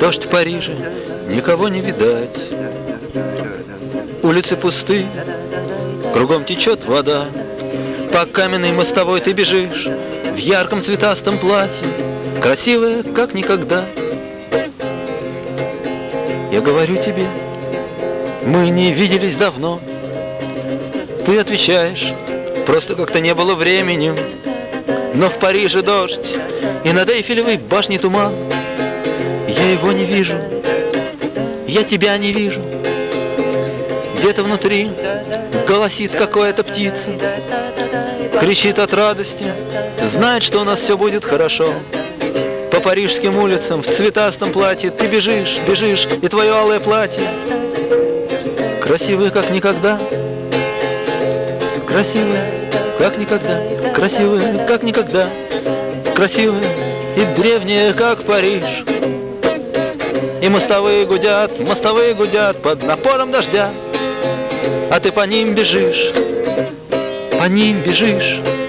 Дождь в Париже, никого не видать. Улицы пусты, кругом течет вода. По каменной мостовой ты бежишь в ярком цветастом платье, красивая, как никогда. Я говорю тебе, мы не виделись давно. Ты отвечаешь, просто как-то не было времени. Но в Париже дождь, и над Эйфелевой башней туман. Я его не вижу, я тебя не вижу. Где-то внутри голосит какая-то птица, кричит от радости, знает, что у нас все будет хорошо. По парижским улицам в цветастом платье ты бежишь, бежишь, и твое алое платье красивое, как никогда. Красивая, как никогда, красивая, как никогда, красивая и древняя, как Париж. И мостовые гудят под напором дождя, а ты по ним бежишь, по ним бежишь.